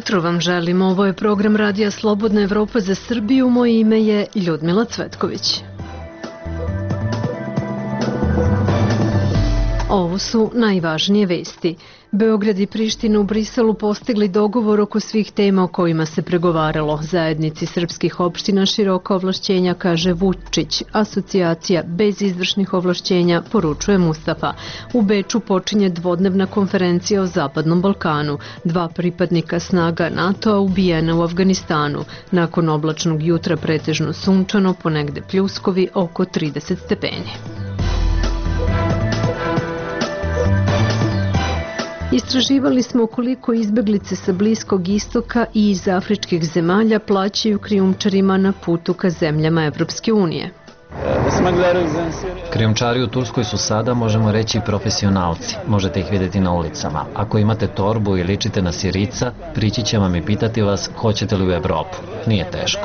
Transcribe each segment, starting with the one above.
jutro vam želim. Ovo je program Radija Slobodna Evropa za Srbiju. Moje ime je Ljudmila Cvetković. Ovo su najvažnije vesti. Beograd i Priština u Briselu postigli dogovor oko svih tema o kojima se pregovaralo. Zajednici srpskih opština široka ovlašćenja, kaže Vučić. Asocijacija bez izvršnih ovlašćenja, poručuje Mustafa. U Beču počinje dvodnevna konferencija o Zapadnom Balkanu. 2 pripadnika snaga NATO-a ubijena u Afganistanu. Nakon oblačnog jutra pretežno sunčano, ponegde pljuskovi, oko 30 stepeni. Istraživali smo koliko izbeglice sa Bliskog istoka i iz afričkih zemalja plaćaju krijumčarima na putu ka zemljama Evropske unije. Krijumčari u Turskoj su sada, možemo reći, profesionalci. Možete ih vidjeti na ulicama. Ako imate torbu i ličite na Sirica, prići će vam i pitati vas hoćete li u Evropu. Nije teško.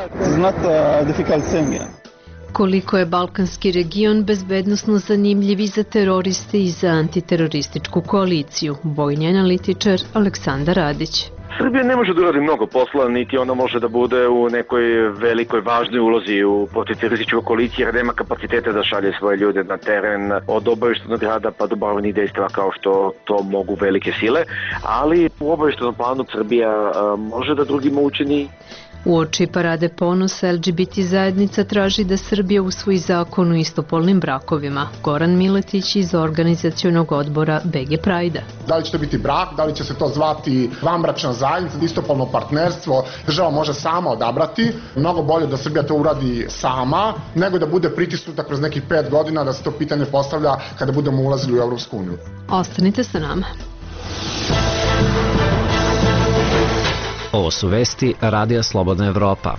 Koliko je balkanski region bezbednosno zanimljiv i za teroriste i za antiterorističku koaliciju, vojni analitičar Aleksandar Radić. Srbija ne može da uradi mnogo posla, niti ona može da bude u nekoj velikoj važnoj ulozi u protiterorističkoj koaliciji, jer nema kapacitete da šalje svoje ljude na teren od obavještajnog rada pa do borbenih dejstva kao što to mogu velike sile, ali u obavještajnom planu Srbija može da drugima učini. Uoči parade ponosa LGBT zajednica traži da Srbija usvoji zakon o istopolnim brakovima. Goran Miletić iz organizacionog odbora BG Prajda. Da li će to biti brak, da li će se to zvati vanbračna zajednica, istopolno partnerstvo, država može sama odabrati. Mnogo bolje da Srbija to uradi sama, nego da bude pritisnuta kroz nekih 5 godina da se to pitanje postavlja kada budemo ulazili u Evropsku uniju. Ostanite sa nama. Ovo su vesti Radija Slobodna Evropa.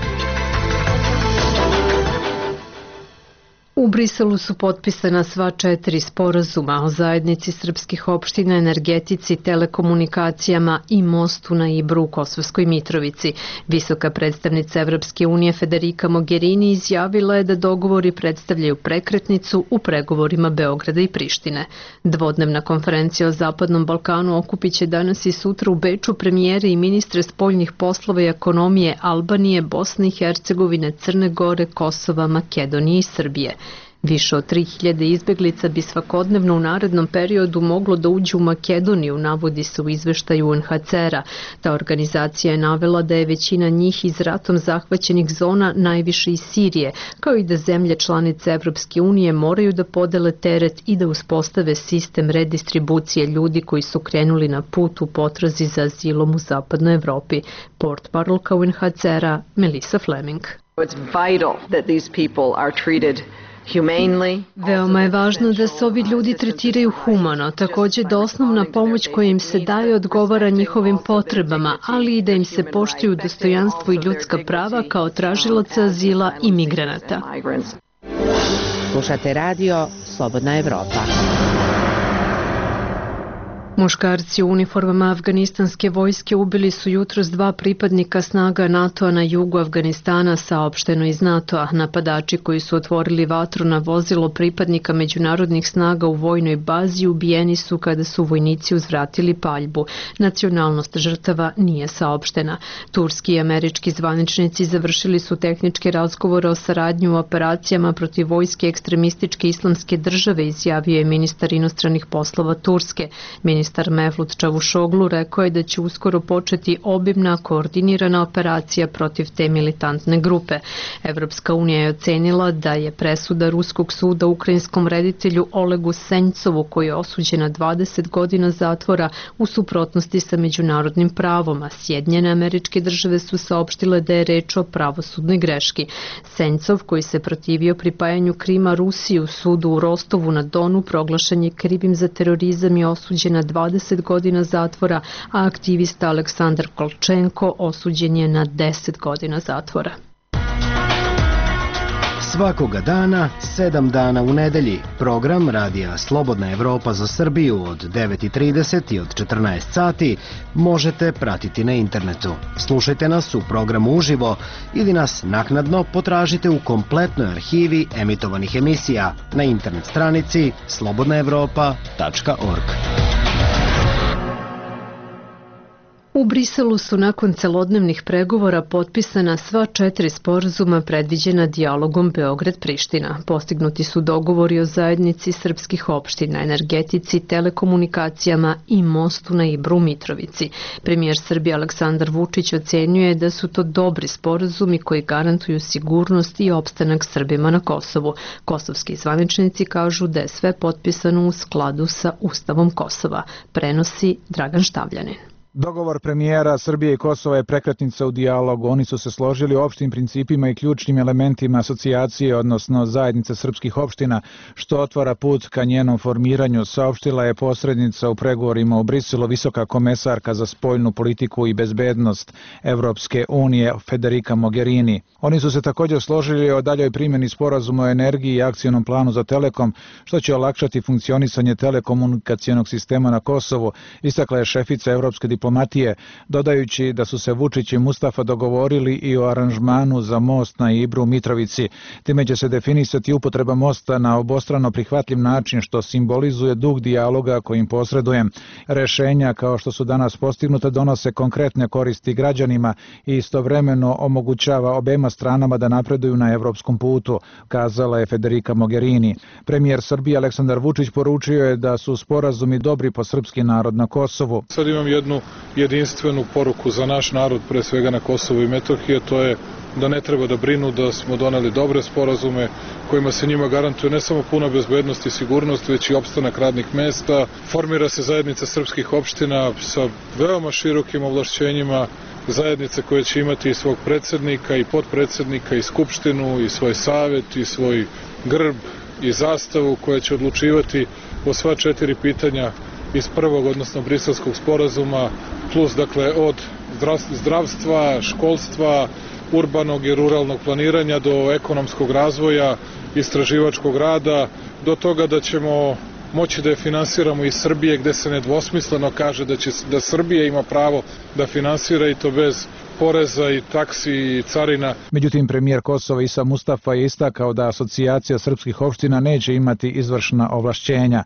U Briselu su potpisana sva 4 sporazuma o zajednici srpskih opština, energetici, telekomunikacijama i mostu na Ibru u Kosovskoj Mitrovici. Visoka predstavnica Evropske unije Federica Mogherini izjavila je da dogovori predstavljaju prekretnicu u pregovorima Beograda i Prištine. Dvodnevna konferencija o Zapadnom Balkanu okupit će danas i sutra u Beču premijere i ministre spoljnih poslova i ekonomije Albanije, Bosne i Hercegovine, Crne Gore, Kosova, Makedonije i Srbije. Više od 3000 izbeglica bi svakodnevno u narednom periodu moglo da uđe u Makedoniju, navodi se u izveštaju UNHCR-a. Ta organizacija je navela da je većina njih iz ratom zahvaćenih zona najviše iz Sirije, kao i da zemlje članice Evropske unije moraju da podele teret i da uspostave sistem redistribucije ljudi koji su krenuli na put u potrazi za azilom u Zapadnoj Evropi. Portparolka UNHCR-a Melissa Fleming. It's vital that these people are treated humanely. Veoma je važno da se ovi ljudi tretiraju humano, također da osnovna pomoć koja im se daje odgovara njihovim potrebama, ali i da im se poštuju dostojanstvo i ljudska prava kao tražilaca azila i migranata. Slušate radio Slobodna Evropa. Muškarci u uniformama afganistanske vojske ubili su jutros 2 pripadnika snaga NATO-a na jugu Afganistana, saopšteno iz NATO-a. Napadači koji su otvorili vatru na vozilo pripadnika međunarodnih snaga u vojnoj bazi ubijeni su kada su vojnici uzvratili paljbu. Nacionalnost žrtava nije saopštena. Turski i američki zvaničnici završili su tehničke razgovore o saradnji u operacijama protiv vojske ekstremističke islamske države, izjavio je ministar inostranih poslova Turske. Ministar Mevlut Čavušoglu rekao je da će uskoro početi obimna koordinirana operacija protiv te militantne grupe. Evropska unija je ocenila da je presuda Ruskog suda ukrajinskom reditelju Olegu Sencovu, koji je osuđen na 20 godina zatvora, u suprotnosti sa međunarodnim pravom, a Sjedinjene Američke Države su saopštile da je reč o pravosudnoj greški. Sencov, koji se protivio pripajanju Krima Rusiji u sudu u Rostovu na Donu, proglašen je krivim za terorizam i osuđen na 20 godina zatvora, a aktivista Aleksandar Kolčenko osuđen je na 10 godina zatvora. Svakoga dana, 7 dana u nedelji. Program Radija Slobodna Evropa za Srbiju od 9:30 i od 14 sati možete pratiti na internetu. Slušajte nas u programu uživo ili nas naknadno potražite u kompletnoj arhivi emitovanih emisija na internet stranici slobodnaevropa.org. U Briselu su nakon celodnevnih pregovora potpisana sva 4 sporazuma predviđena dijalogom Beograd-Priština. Postignuti su dogovori o zajednici srpskih opština, energetici, telekomunikacijama i mostu na Ibru Mitrovici. Premijer Srbije Aleksandar Vučić ocenjuje da su to dobri sporazumi koji garantuju sigurnost i opstanak Srbima na Kosovu. Kosovski zvaničnici kažu da je sve potpisano u skladu sa Ustavom Kosova, prenosi Dragan Štavljanin. Dogovor premijera Srbije i Kosova je prekretnica u dijalogu. Oni su se složili o opštim principima i ključnim elementima asocijacije, odnosno zajednice srpskih opština, što otvara put ka njenom formiranju, saopštila je posrednica u pregovorima u Briselu visoka komesarka za spoljnu politiku i bezbednost Evropske unije Federica Mogherini. Oni su se također složili o daljoj primjeni sporazuma o energiji i akcionom planu za Telekom, što će olakšati funkcionisanje telekomunikacionog sistema na Kosovu, istakla je šefica Evropske diplomatije, dodajući da su se Vučić i Mustafa dogovorili i o aranžmanu za most na Ibru Mitrovici. Time će se definisati upotreba mosta na obostrano prihvatljiv način, što simbolizuje duh dijaloga kojim posreduje. Rešenja kao što su danas postignuta donose konkretne koristi građanima i istovremeno omogućava obema stranama da napreduju na evropskom putu, kazala je Federica Mogherini. Premijer Srbije Aleksandar Vučić poručio je da su sporazumi dobri po srpski narod na Kosovu. Sad imam jednu jedinstvenu poruku za naš narod, pre svega na Kosovu i Metohiji, to je da ne treba da brinu, da smo doneli dobre sporazume kojima se njima garantuje ne samo puna bezbednost i sigurnost, već i opstanak radnih mesta. Formira se zajednica srpskih opština sa veoma širokim ovlašćenjima, zajednice koje će imati i svog predsednika i potpredsednika i skupštinu i svoj savet i svoj grb i zastavu koja će odlučivati o sva 4 pitanja iz prvog, odnosno briselskog sporazuma, plus dakle od zdravstva, školstva, urbanog i ruralnog planiranja do ekonomskog razvoja, istraživačkog rada, do toga da ćemo moći da je finansiramo iz Srbije, gde se nedvosmisleno kaže da Srbija ima pravo da finansira i to bez poreza i taksi i carina. Međutim, premijer Kosova Isa Mustafa je istakao da asocijacija srpskih opština neće imati izvršna ovlašćenja.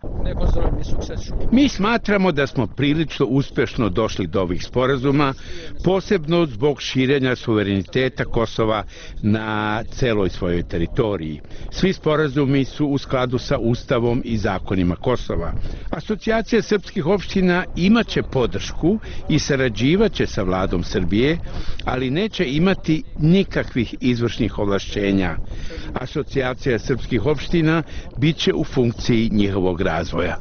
Mi smatramo da smo prilično uspešno došli do ovih sporazuma, posebno zbog širenja suvereniteta Kosova na celoj svojoj teritoriji. Svi sporazumi su u skladu sa Ustavom i zakonima Kosova. Asocijacija srpskih opština imaće podršku i sarađivaće sa vladom Srbije, ali neće imati nikakvih izvršnih ovlašćenja. Asocijacija srpskih opština biće u funkciji njihovog razvoja.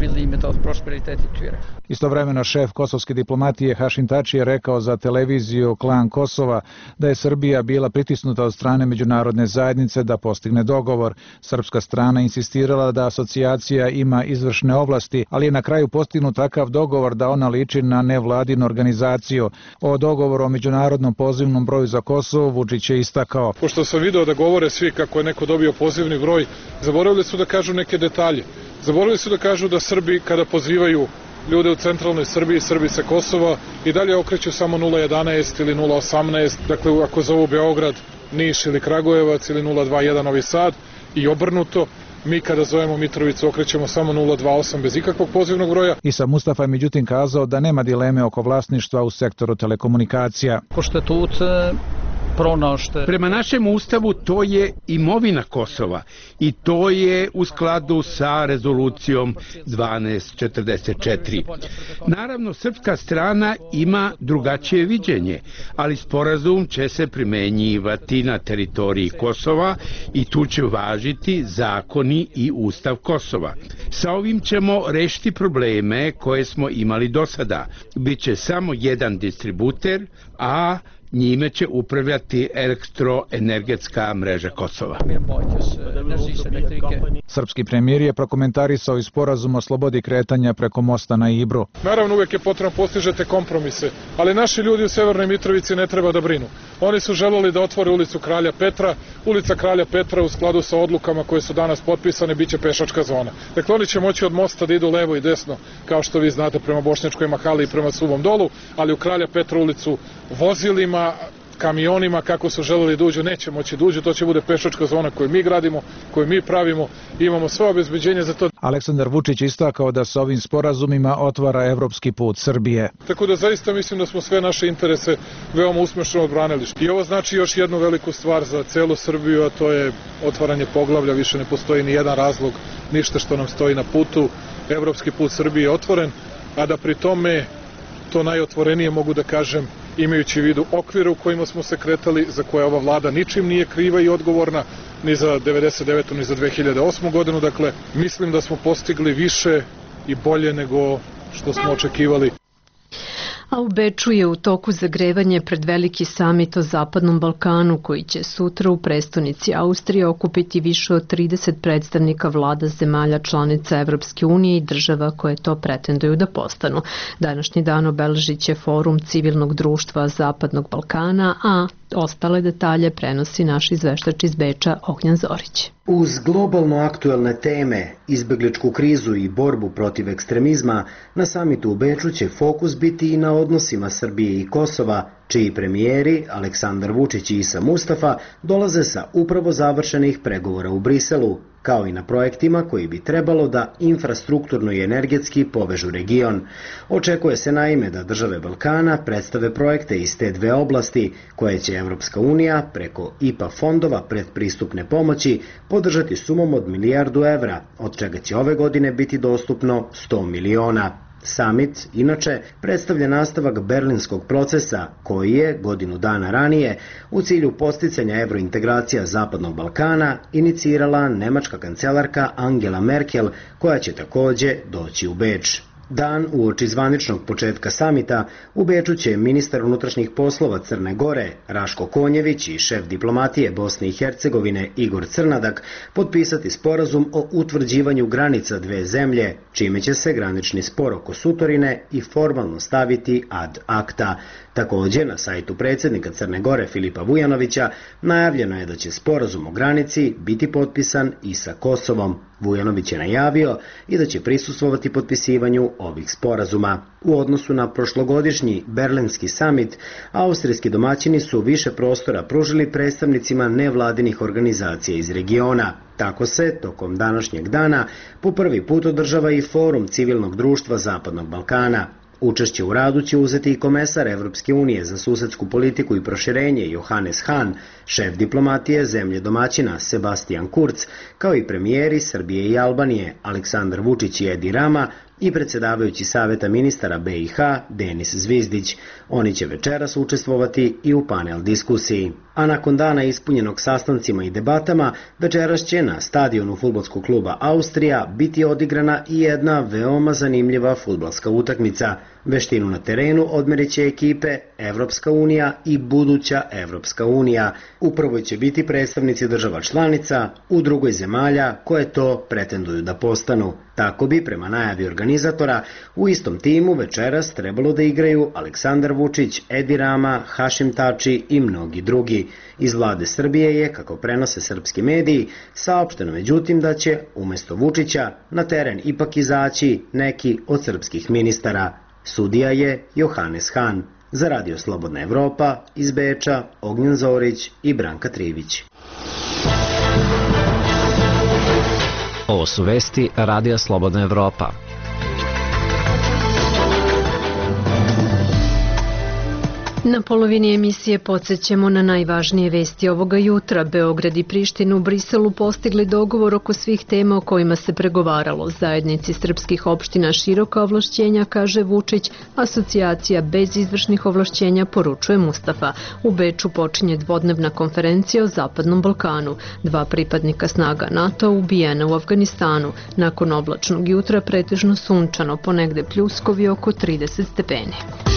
Istovremeno šef kosovske diplomatije Hašim Tači je rekao za televiziju Klan Kosova da je Srbija bila pritisnuta od strane međunarodne zajednice da postigne dogovor. Srpska strana insistirala da asocijacija ima izvršne ovlasti, ali je na kraju postignut takav dogovor da ona liči na nevladinu organizaciju. O dogovoru o međunarodnom pozivnom broju za Kosovo Vučić je istakao. Pošto sam video da govore svi kako je neko dobio pozivni broj, zaboravili su da kažu neke detalje. Zaboravili su da kažu da Srbi kada pozivaju ljude u centralnoj Srbiji, Srbi sa Kosova, i dalje okreću samo 011 ili 018, dakle ako zovu Beograd, Niš ili Kragujevac ili 021 Novi Sad i obrnuto. Mi kada zovemo Mitrovicu okrećemo samo 028 bez ikakvog pozivnog broja. Isa Mustafa je međutim kazao da nema dileme oko vlasništva u sektoru telekomunikacija. Prema našem ustavu to je imovina Kosova i to je u skladu sa rezolucijom 1244. Naravno, srpska strana ima drugačije viđenje, ali sporazum će se primenjivati na teritoriji Kosova i tu će važiti zakoni i ustav Kosova. Sa ovim ćemo rešiti probleme koje smo imali do sada. Biće samo jedan distributer, a njime će upravljati elektroenergetska mreža Kosova. Srpski premijer je prokomentarisao i sporazum o slobodi kretanja preko mosta na Ibru. Naravno, uvek je potrebno postižete kompromise, ali naši ljudi u Severnoj Mitrovici ne treba da brinu. Oni su želeli da otvore ulicu Kralja Petra. Ulica Kralja Petra u skladu sa odlukama koje su danas potpisane biće pešačka zona. Dakle, oni će moći od mosta da idu levo i desno, kao što vi znate, prema Bošnjačkoj Mahali i prema Suvom Dolu, ali u Kralja Petra ulicu vozilima kamionima kako su želeli da uđu, neće moći da uđu, to će bude pešačka zona koju mi gradimo, koju mi pravimo, imamo sve obezbeđenje za to. Aleksandar Vučić istakao da sa ovim sporazumima otvara evropski put Srbije. Tako da zaista mislim da smo sve naše interese veoma uspešno odbranili. I ovo znači još jednu veliku stvar za celu Srbiju, a to je otvaranje poglavlja, više ne postoji ni jedan razlog, ništa što nam stoji na putu. Evropski put Srbije je otvoren, a da pri tome to najotvorenije mogu da kažem imajući u vidu okvire u kojima smo se kretali, za koje ova vlada ničim nije kriva i odgovorna, ni za 99. ni za 2008. godinu. Dakle, mislim da smo postigli više i bolje nego što smo očekivali. A u Beču je u toku zagrevanje pred veliki samit o Zapadnom Balkanu koji će sutra u prestonici Austrije okupiti više od 30 predstavnika vlada zemalja članica Evropske unije i država koje to pretenduju da postanu. Današnji dan obeležit će forum civilnog društva Zapadnog Balkana, a ostale detalje prenosi naš izveštač iz Beča Ognjan Zorić. Uz globalno aktuelne teme, izbegličku krizu i borbu protiv ekstremizma, na samitu u Beču će fokus biti i na odnosima Srbije i Kosova, čiji premijeri Aleksandar Vučić i Isa Mustafa dolaze sa upravo završenih pregovora u Briselu, kao i na projektima koji bi trebalo da infrastrukturno i energetski povežu region. Očekuje se naime da države Balkana predstave projekte iz te dve oblasti koje će Evropska unija preko IPA fondova predpristupne pomoći podržati sumom od milijardu evra, od čega će ove godine biti dostupno 100 miliona. Summit, inače, predstavlja nastavak berlinskog procesa koji je, godinu dana ranije, u cilju posticanja evrointegracija Zapadnog Balkana inicirala nemačka kancelarka Angela Merkel, koja će takođe doći u Beč. Dan uoči zvaničnog početka samita u Beču će ministar unutrašnjih poslova Crne Gore Raško Konjević i šef diplomatije Bosne i Hercegovine Igor Crnadak potpisati sporazum o utvrđivanju granica dve zemlje, čime će se granični spor oko Sutorine i formalno staviti ad acta. Takođe, na sajtu predsjednika Crne Gore Filipa Vujanovića najavljeno je da će sporazum o granici biti potpisan i sa Kosovom. Vujanović je najavio i da će prisustvovati potpisivanju ovih sporazuma. U odnosu na prošlogodišnji berlinski samit, austrijski domaćini su više prostora pružili predstavnicima nevladinih organizacija iz regiona. Tako se, tokom današnjeg dana, po prvi put održava i forum civilnog društva Zapadnog Balkana. Učešće u radu će uzeti i komesar Evropske unije za susedsku politiku i proširenje Johannes Hahn, šef diplomatije zemlje domaćina Sebastian Kurz, kao i premijeri Srbije i Albanije Aleksandar Vučić i Edi Rama i predsjedavajući Saveta ministara BiH Denis Zvizdić. Oni će večeras učestvovati i u panel diskusiji. A nakon dana ispunjenog sastancima i debatama, večeras će na stadionu fudbalskog kluba Austrija biti odigrana i jedna veoma zanimljiva fudbalska utakmica. Veštinu na terenu odmerit će ekipe Evropska unija i buduća Evropska unija. U prvoj će biti predstavnici država članica, u drugoj zemalja koje to pretenduju da postanu. Tako bi, prema najavi organizatora, u istom timu večeras trebalo da igraju Aleksandar Vučić, Edi Rama, Hašim Tači i mnogi drugi. Iz vlade Srbije je, kako prenose srpski mediji, saopšteno međutim da će, umesto Vučića, na teren ipak izaći neki od srpskih ministara. Sudija je Johannes Hahn. Za Radio Slobodna Evropa, iz Beča, Ognjan Zorić i Branka Trivić. Ovo su vesti Radija Slobodna Evropa. Na polovini emisije podsjećamo na najvažnije vesti ovoga jutra. Beograd i Priština u Briselu postigli dogovor oko svih tema o kojima se pregovaralo. Zajednici srpskih opština široka ovlašćenja, kaže Vučić, asocijacija bez izvršnih ovlašćenja, poručuje Mustafa. U Beču počinje dvodnevna konferencija o Zapadnom Balkanu. 2 pripadnika snaga NATO ubijena u Afganistanu. Nakon oblačnog jutra pretežno sunčano, ponegde pljuskovi oko 30 stepeni.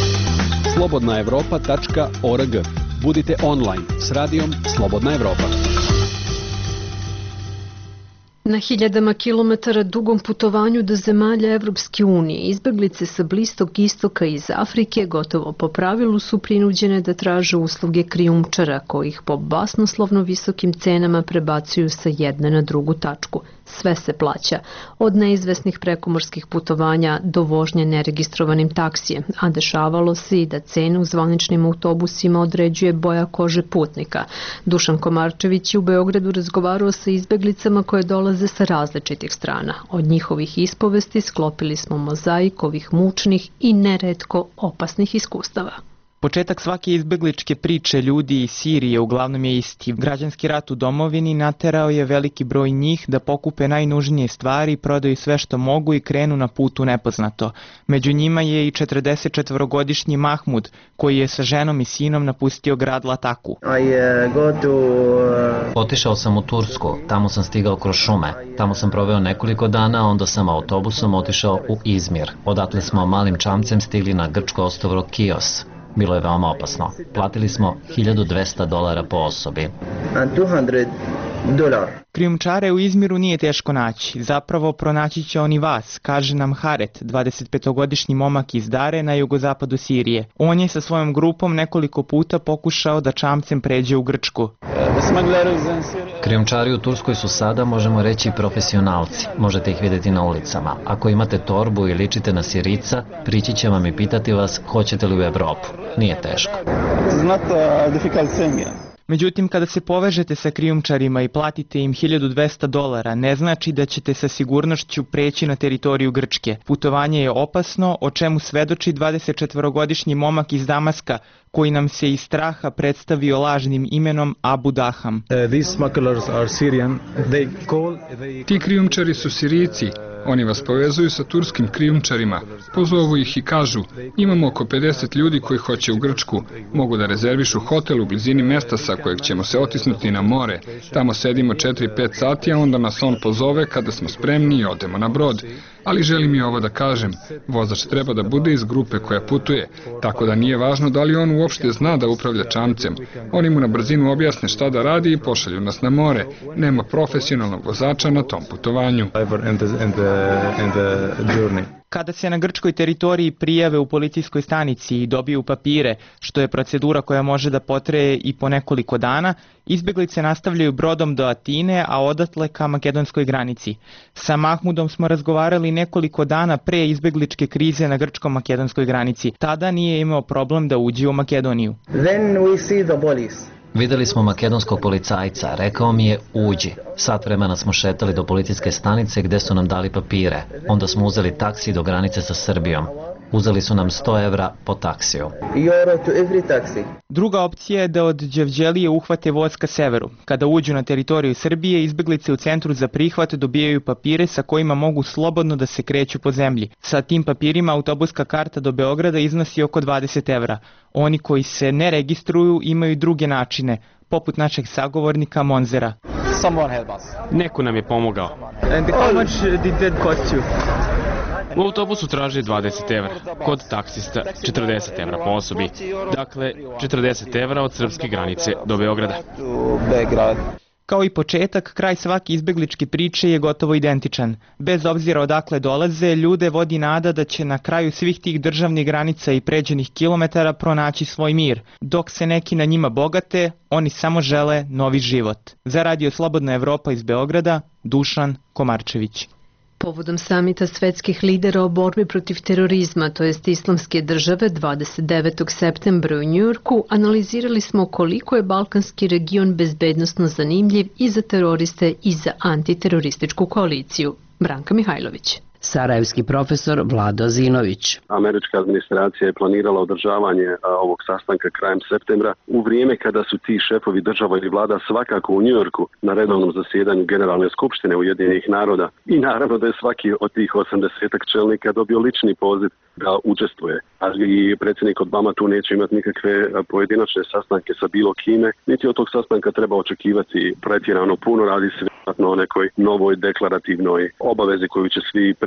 slobodnaevropa.org. Budite online s radijom Slobodna Evropa. Na hiljadama kilometara dugom putovanju do zemalja Evropske unije, izbeglice sa Bliskog istoka i iz Afrike gotovo po pravilu su prinuđene da traže usluge krijumčara kojih po basnoslovno visokim cenama prebacuju sa jedne na drugu tačku. Sve se plaća, od neizvesnih prekomorskih putovanja do vožnje neregistrovanim taksijem, a dešavalo se i da cene u zvaničnim autobusima određuje boja kože putnika. Dušan Komarčević je u Beogradu razgovarao sa izbeglicama koje dolaze sa različitih strana. Od njihovih ispovesti sklopili smo mozaik ovih mučnih i neretko opasnih iskustava. Početak svake izbegličke priče ljudi iz Sirije uglavnom je isti. Građanski rat u domovini naterao je veliki broj njih da pokupe najnužnije stvari, prodaju sve što mogu i krenu na put u nepoznato. Među njima je i 44-godišnji Mahmud, koji je sa ženom i sinom napustio grad Lataku. Otišao sam u Tursku, tamo sam stigao kroz šume. Tamo sam proveo nekoliko dana, onda sam autobusom otišao u Izmir. Odatle smo malim čamcem stigli na grčko ostrvo Kios. Bilo je veoma opasno. Platili smo $1.200 po osobi. Krijumčare u Izmiru nije teško naći. Zapravo pronaći će oni vas, kaže nam Haret, 25-godišnji momak iz Dare na jugozapadu Sirije. On je sa svojom grupom nekoliko puta pokušao da čamcem pređe u Grčku. Krijumčari u Turskoj su sada, možemo reći, profesionalci. Možete ih vidjeti na ulicama. Ako imate torbu i ličite na Sirica, prići će vam i pitati vas hoćete li u Evropu. Nije teško. Međutim, kada se povežete sa krijumčarima i platite im $1.200, ne znači da ćete sa sigurnošću preći na teritoriju Grčke. Putovanje je opasno, o čemu svedoči 24-godišnji momak iz Damaska, koji nam se iz straha predstavio lažnim imenom Abu Daham. Ti krijumčari su Sirijci. Oni vas povezuju sa turskim krijumčarima. Pozovu ih i kažu, imamo oko 50 ljudi koji hoće u Grčku. Mogu da rezervišu hotel u blizini mesta sa kojeg ćemo se otisnuti na more. Tamo sedimo 4-5 sati, a onda nas on pozove kada smo spremni i odemo na brod. Ali želim i ovo da kažem, vozač treba da bude iz grupe koja putuje, tako da nije važno da li on uopšte zna da upravlja čamcem. Oni mu na brzinu objasne šta da radi i pošalju nas na more. Nema profesionalnog vozača na tom putovanju. Kada se na grčkoj teritoriji prijave u policijskoj stanici i dobiju papire, što je procedura koja može da potraje i po nekoliko dana, izbeglice nastavljaju brodom do Atine, a odatle ka makedonskoj granici. Sa Mahmudom smo razgovarali nekoliko dana pre izbegličke krize na grčko-makedonskoj granici. Tada nije imao problem da uđe u Makedoniju. Videli smo makedonskog policajca, rekao mi je uđi. Sat vremena smo šetali do policijske stanice gde su nam dali papire. Onda smo uzeli taksi do granice sa Srbijom. Uzeli su nam 100 evra po taksiju. Druga opcija je da od Đevđelije uhvate voz ka severu. Kada uđu na teritoriju Srbije, izbeglice u centru za prihvat dobijaju papire sa kojima mogu slobodno da se kreću po zemlji. Sa tim papirima autobuska karta do Beograda iznosi oko 20 evra. Oni koji se ne registruju imaju druge načine, poput našeg sagovornika Monzera. Neko nam je pomogao. U autobusu traži 20 evra, kod taksista 40 evra po osobi, dakle 40 evra od srpske granice do Beograda. Kao i početak, kraj svake izbegličke priče je gotovo identičan. Bez obzira odakle dolaze, ljude vodi nada da će na kraju svih tih državnih granica i pređenih kilometara pronaći svoj mir. Dok se neki na njima bogate, oni samo žele novi život. Za Radio Slobodna Evropa iz Beograda, Dušan Komarčević. Povodom samita svetskih lidera o borbi protiv terorizma, to jest islamske države, 29. septembra u Njujorku, analizirali smo koliko je balkanski region bezbednosno zanimljiv i za teroriste i za antiterorističku koaliciju. Branka Mihajlović. Sarajevski profesor Vlado Zinović. Američka administracija je planirala održavanje ovog sastanka krajem septembra u vrijeme kada su ti šefovi država ili vlada svakako u Njujorku na redovnom zasjedanju Generalne skupštine Ujedinjenih naroda. I naravno da je svaki od tih 80 čelnika dobio lični poziv da učestvuje. Ali i predsjednik Obama tu neće imati nikakve pojedinačne sastanke sa bilo kime, niti od tog sastanka treba očekivati pretjerano puno, radi se vjerojatno o nekoj novoj deklarativnoj obavezi koju će svi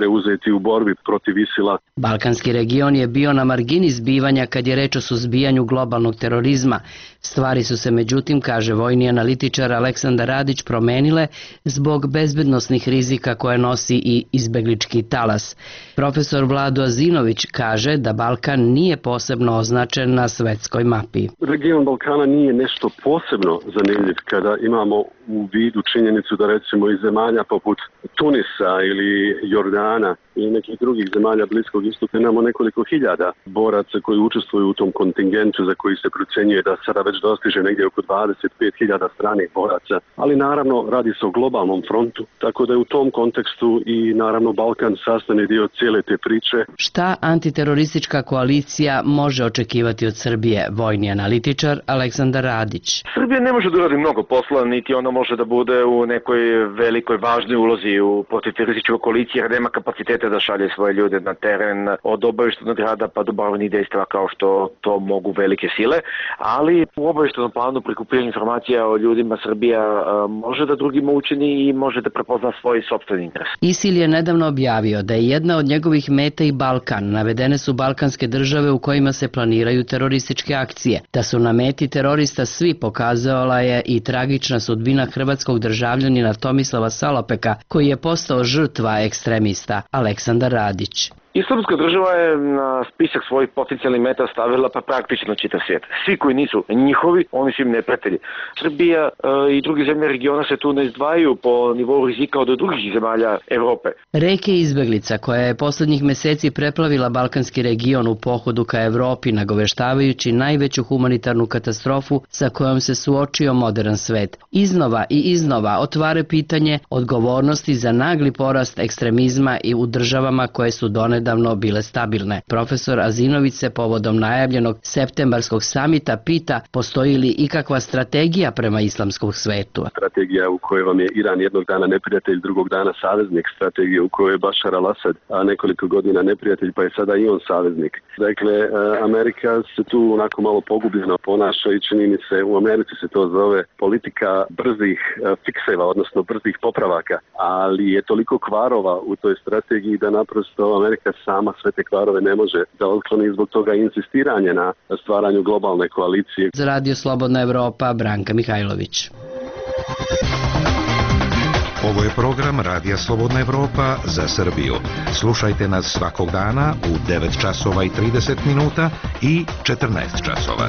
preuzeti u borbi protiv ISIL-a. Balkanski region je bio na margini zbivanja kad je reč o suzbijanju globalnog terorizma. Stvari su se međutim, kaže vojni analitičar Aleksandar Radić, promenile zbog bezbednosnih rizika koje nosi i izbeglički talas. Profesor Vlado Azinović kaže da Balkan nije posebno označen na svetskoj mapi. Region Balkana nije nešto posebno zanimljiv kada imamo u vidu činjenicu da recimo iz zemalja poput Tunisa ili Jordana i nekih drugih zemalja Bliskog istoka imamo nekoliko hiljada boraca koji učestvuju u tom kontingentu za koji se procenjuje da sada već dostiže negdje oko 25.000 stranih boraca. Ali naravno radi se o globalnom frontu, tako da je u tom kontekstu i naravno Balkan sastavni dio cijele te priče. Šta antiteroristička koalicija može očekivati od Srbije? Vojni analitičar Aleksandar Radić. Srbija ne može da uradi mnogo posla, niti ona može da bude u nekoj velikoj važnoj ulozi u protiterorističkoj koaliciji, jer nema kapacitete da šalje svoje ljude na teren od obavještajnog rada pa do borbenih dejstava kao što to mogu velike sile, ali u obavještajnom planu prikupljanja informacija o ljudima Srbija može da drugima učini i može da prepozna svoj sopstveni interes. ISIL je nedavno objavio da je jedna od njegovih meta i Balkan. Navedene su balkanske države u kojima se planiraju terorističke akcije. Da su na meti terorista svi pokazala je i tragična sudbina hrvatskog državljanina Tomislava Salopeka, koji je postao žrtva ekstremista. Aleksandar Radić. Islamska država je na spisak svojih potencijalnih meta stavila pa praktično čitav svijet. Svi koji nisu njihovi, oni su im neprijatelji. Srbija i druge zemlje regiona se tu ne izdvajaju po nivou rizika od drugih zemalja Evrope. Reke izbeglica koja je poslednjih meseci preplavila balkanski region u pohodu ka Evropi, nagoveštavajući najveću humanitarnu katastrofu sa kojom se suočio modern svet. Iznova i iznova otvara pitanje odgovornosti za nagli porast ekstremizma i u državama koje su donedavno bile stabilne. Profesor Azinović se povodom najavljenog septembarskog samita pita postoji li ikakva strategija prema islamskom svetu. Strategija u kojoj vam je Iran jednog dana neprijatelj, drugog dana saveznik, strategija u kojoj je Bashar al-Assad nekoliko godina neprijatelj pa je sada i on saveznik. Dakle, Amerika se tu onako malo pogubljeno ponaša i čini mi se, u Americi se to zove politika brzih fikseva, odnosno brzih popravaka, ali je toliko kvarova u toj strategiji da naprosto Amerika sama sve te kvarove ne može da otkloni, zbog toga insistiranje na stvaranju globalne koalicije. Za Radio Slobodna Evropa, Branka Mihajlović. Ovo je program Radija Slobodna Evropa za Srbiju. Slušajte nas svakog dana u 9 časova i 30 minuta i 14 časova.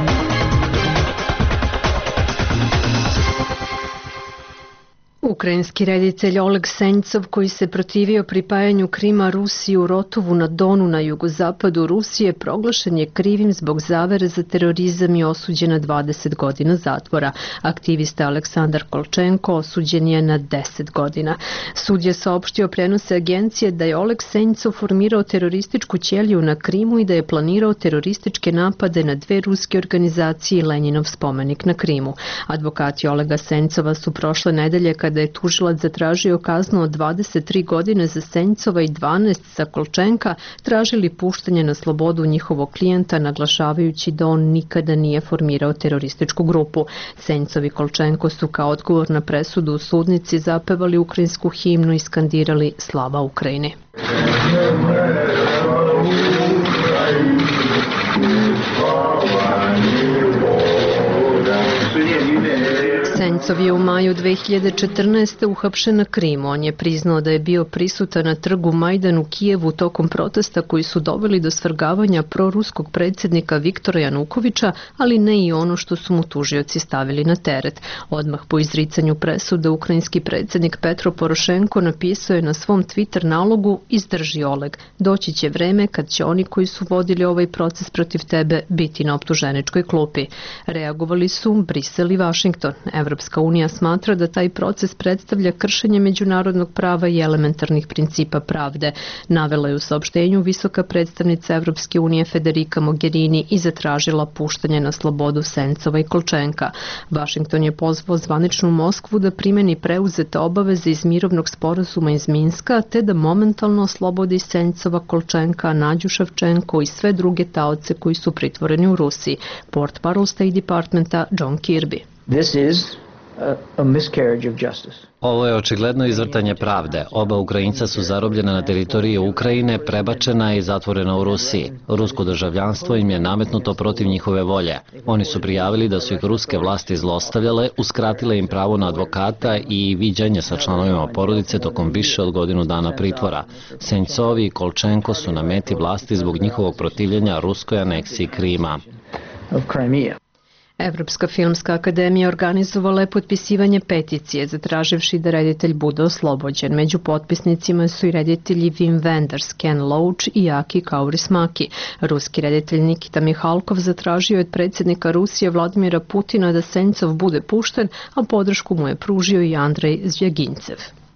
Ukrajinski reditelj Oleg Sencov, koji se protivio pripajanju Krima Rusiji u Rotovu na Donu na jugozapadu Rusije, proglašen je krivim zbog zavere za terorizam i osuđen na 20 godina zatvora. Aktivista Aleksandar Kolčenko osuđen je na 10 godina. Sud je saopštio prenose agencije da je Oleg Sencov formirao terorističku ćeliju na Krimu i da je planirao terorističke napade na 2 ruske organizacije i Lenjinov spomenik na Krimu. Advokati Olega Sencova su prošle nedelje, kada je tužilac zatražio kaznu od 23 godine za Sencova i 12 za Kolčenka, tražili puštanje na slobodu njihovog klijenta, naglašavajući da on nikada nije formirao terorističku grupu. Sencov i Kolčenko su kao odgovor na presudu u sudnici zapevali ukrajinsku himnu i skandirali Slava Ukrajini. Sencov je u maju 2014. uhapšen na Krimu. On je priznao da je bio prisutan na trgu Majdan u Kijevu tokom protesta koji su doveli do svrgavanja proruskog predsjednika Viktora Janukovića, ali ne i ono što su mu tužioci stavili na teret. Odmah po izricanju presude, ukrajinski predsjednik Petro Porošenko napisao je na svom Twitter nalogu: "Izdrži, Oleg, doći će vreme kad će oni koji su vodili ovaj proces protiv tebe biti na optuženičkoj klupi." Reagovali su Brisel i Vašington. Evropska unija smatra da taj proces predstavlja kršenje međunarodnog prava i elementarnih principa pravde. Navela je u saopštenju visoka predstavnica Evropske unije Federica Mogherini i zatražila puštanje na slobodu Sencova i Kolčenka. Vašington je pozvao zvaničnu Moskvu da primeni preuzete obaveze iz mirovnog sporazuma iz Minska, te da momentalno oslobodi Sencova, Kolčenka, Nađu Ševčenko i sve druge taoce koji su pritvoreni u Rusiji. Portparol State Departmenta John Kirby. This is a miscarriage of justice. Ovo je očigledno izvrtanje pravde. Oba Ukrajinca su zarobljena na teritoriji Ukrajine, prebačena i zatvorena u Rusiji. Rusko državljanstvo im je nametnuto protiv njihove volje. Oni su prijavili da su ih ruske vlasti zlostavljale, uskratile im pravo na advokata i viđanje sa članovima porodice tokom više od godinu dana pritvora. Senjcovi i Kolčenko su na meti vlasti zbog njihovog protivljenja ruskoj aneksiji Krima. Evropska filmska akademija organizovala je potpisivanje peticije zatraživši da reditelj bude oslobođen. Među potpisnicima su i reditelji Wim Wenders, Ken Loach i Aki Kaurismäki. Ruski reditelj Nikita Mihalkov zatražio je od predsjednika Rusije Vladimira Putina da Senjcov bude pušten, a podršku mu je pružio i Andrej Zvjagincev.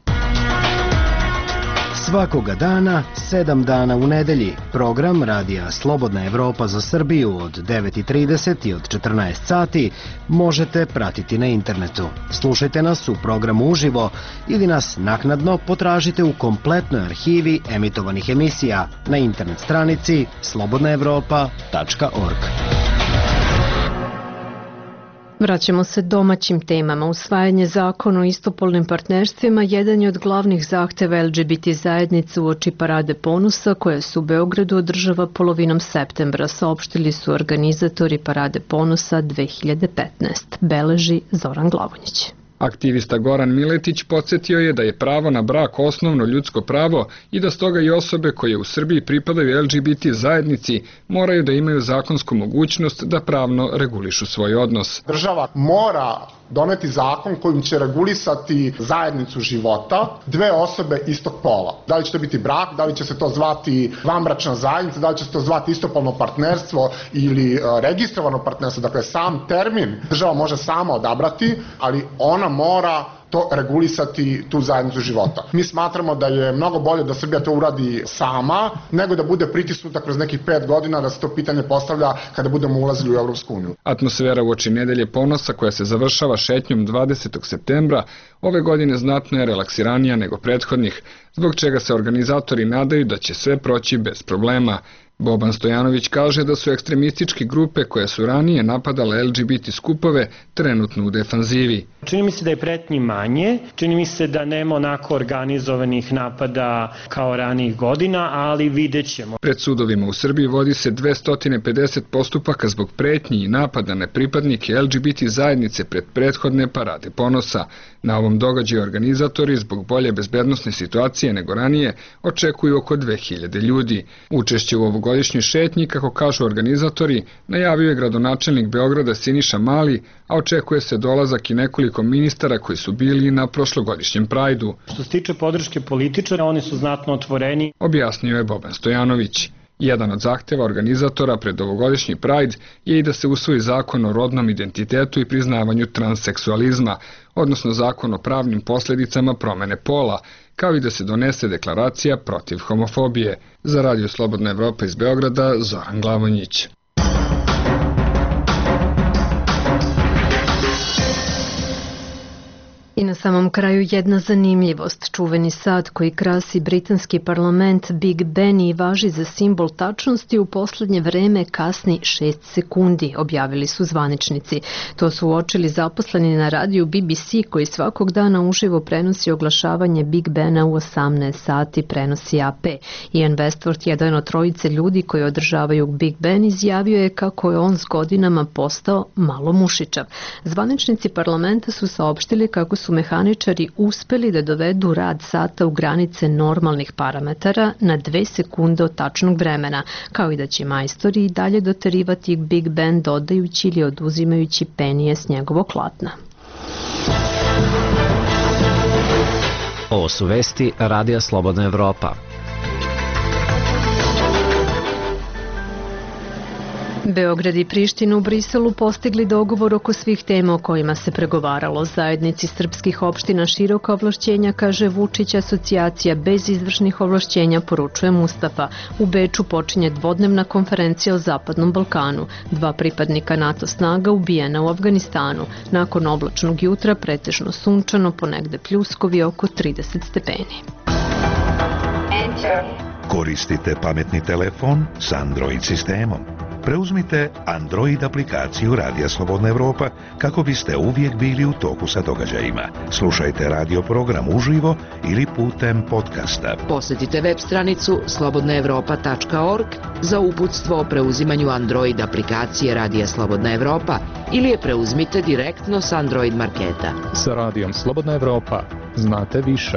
Svakoga dana, 7 dana u nedelji. Program Radija Slobodna Evropa za Srbiju od 9:30 i od 14 sati možete pratiti na internetu. Slušajte nas u programu uživo ili nas naknadno potražite u kompletnoj arhivi emitovanih emisija na internet stranici slobodnaevropa.org. Vraćamo se domaćim temama. Usvajanje zakona o istopolnim partnerstvima jedan je od glavnih zahteva LGBT zajednice uoči Parade ponosa koja se u Beogradu održava polovinom septembra, saopštili su organizatori Parade ponosa 2015. Beleži Zoran Glavonjić. Aktivista Goran Miletić podsjetio je da je pravo na brak osnovno ljudsko pravo i da stoga i osobe koje u Srbiji pripadaju LGBT zajednici moraju da imaju zakonsku mogućnost da pravno regulišu svoj odnos. Država mora doneti zakon kojim će regulisati zajednicu života dve osobe istog pola. Da li će to biti brak, da li će se to zvati vanbračna zajednica, da li će se to zvati istopolno partnerstvo ili registrovano partnerstvo. Dakle, sam termin država može sama odabrati, ali ona mora to regulisati tu zajednicu života. Mi smatramo da je mnogo bolje da Srbija to uradi sama, nego da bude pritisnuta kroz nekih 5 godina da se to pitanje postavlja kada budemo ulazili u Evropsku uniju. Atmosfera uoči nedelje ponosa koja se završava šetnjom 20. septembra ove godine znatno je relaksiranija nego prethodnih, zbog čega se organizatori nadaju da će sve proći bez problema. Boban Stojanović kaže da su ekstremističke grupe koje su ranije napadale LGBT skupove trenutno u defanzivi. Čini mi se da je pretnji manje, čini mi se da nema onako organizovanih napada kao ranijih godina, ali vidjet ćemo. Pred sudovima u Srbiji vodi se 250 postupaka zbog pretnji i napada na pripadnike LGBT zajednice pred prethodne Parade ponosa. Na ovom događaju organizatori zbog bolje bezbednosne situacije nego ranije očekuju oko 2000 ljudi. Učešće u ovogodišnjoj šetnji, kako kažu organizatori, najavio je gradonačelnik Beograda Siniša Mali, a očekuje se dolazak i nekoliko ministara koji su bili na prošlogodišnjem Prajdu. Što se tiče podrške političara, oni su znatno otvoreni, objasnio je Boban Stojanović. Jedan od zahteva organizatora pred ovogodišnji Pride je i da se usvoji zakon o rodnom identitetu i priznavanju transseksualizma, odnosno zakon o pravnim posljedicama promene pola, kao i da se donese deklaracija protiv homofobije. Za Radio Slobodna Evropa iz Beograda, Zoran Glavonjić. I na samom kraju jedna zanimljivost. Čuveni sad koji krasi britanski parlament Big Ben i važi za simbol tačnosti u posljednje vreme kasni 6 sekundi, objavili su zvaničnici. To su uočili zaposleni na radiju BBC koji svakog dana uživo prenosi oglašavanje Big Bena u 18 sati, prenosi AP. Ian Westworth, jedan od trojice ljudi koji održavaju Big Ben, izjavio je kako je on s godinama postao malo mušičav. Zvaničnici parlamenta su saopštili kako su mehaničari uspeli da dovedu rad sata u granice normalnih parametara na 2 sekunde od tačnog vremena, kao i da će majstori i dalje doterivati Big Ben dodajući ili oduzimajući penije s njegovog platna. Ovo su vesti Radija Slobodna Evropa. Beograd i Priština u Briselu postigli dogovor oko svih tema o kojima se pregovaralo. Zajednici srpskih opština široka ovlašćenja, kaže Vučić, asocijacija bez izvršnih ovlašćenja, poručuje Mustafa. U Beču počinje dvodnevna konferencija o Zapadnom Balkanu. 2 pripadnika NATO snaga ubijena u Afganistanu. Nakon oblačnog jutra pretežno sunčano, ponegde pljuskovi oko 30 stepeni. Koristite pametni telefon s Android sistemom. preuzmite Android aplikaciju Radija Slobodna Evropa kako biste uvijek bili u toku sa događajima. Slušajte radio program uživo ili putem podcasta. Posjetite web stranicu slobodnaevropa.org za uputstvo o preuzimanju Android aplikacije Radija Slobodna Evropa ili je preuzmite direktno s Android marketa. Sa Radijom Slobodna Evropa znate više.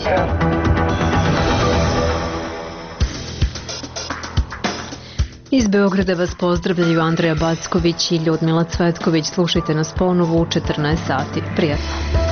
Iz Beograda vas pozdravljaju Andreja Backović i Ljudmila Cvetković. Slušajte nas ponovo u 14 sati. Prijatno.